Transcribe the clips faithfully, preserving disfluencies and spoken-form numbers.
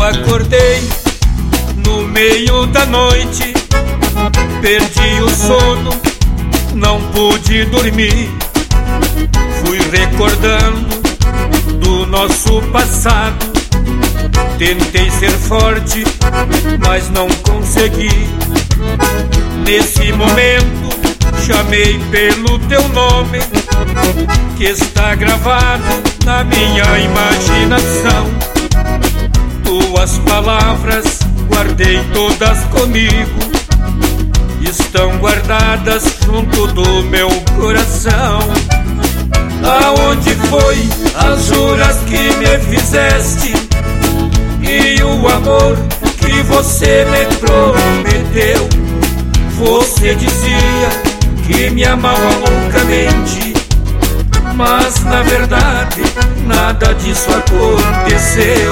Acordei no meio da noite, perdi o sono, não pude dormir. Fui recordando do nosso passado, tentei ser forte, mas não consegui. Nesse momento chamei pelo teu nome, que está gravado na minha imaginação. Tuas palavras guardei todas comigo, estão guardadas junto do meu coração. Aonde foi as juras que me fizeste e o amor que você me prometeu? Você dizia que me amava loucamente, mas na verdade nada disso aconteceu.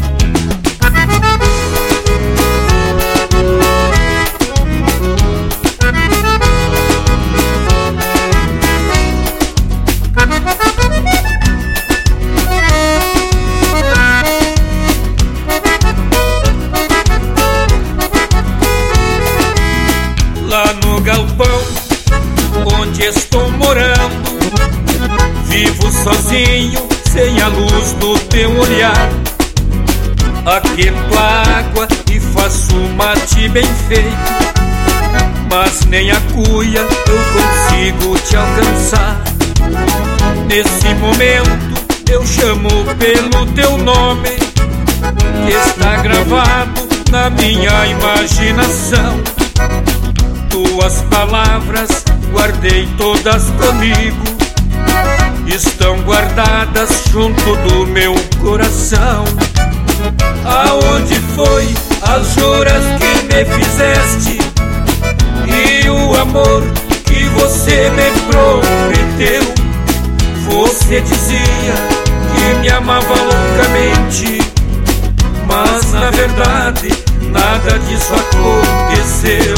Lá no galpão onde estou morando, vivo sozinho, sem a luz do teu olhar. Aquento a água e faço mate bem feito, mas nem a cuia eu consigo te alcançar. Nesse momento eu chamo pelo teu nome, que está gravado na minha imaginação. Tuas palavras guardei todas comigo, estão guardadas junto do meu coração. Aonde foi as juras que me fizeste e o amor que você me prometeu? Você dizia que me amava loucamente, mas na verdade nada disso aconteceu.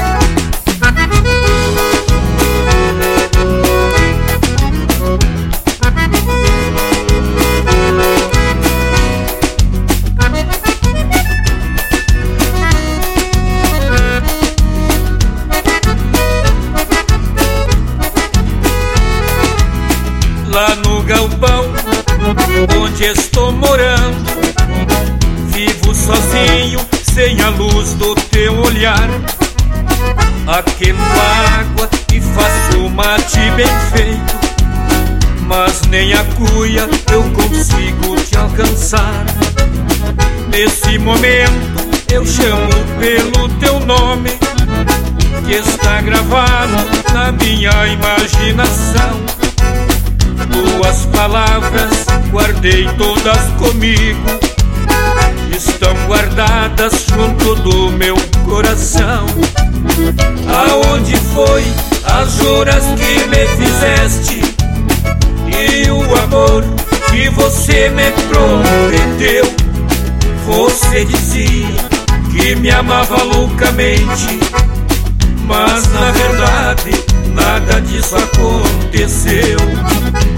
Lá no galpão onde estou morando, vivo sozinho, sem a luz do teu olhar. Aquento a água e faço mate bem feito, mas nem a cuia eu consigo te alcançar. Nesse momento eu chamo pelo teu nome, que está gravado na minha imaginação. Tuas palavras guardei todas comigo, estão guardadas junto do meu coração. Aonde foi as juras que me fizeste e o amor que você me prometeu? Você dizia que me amava loucamente, mas na verdade nada disso aconteceu.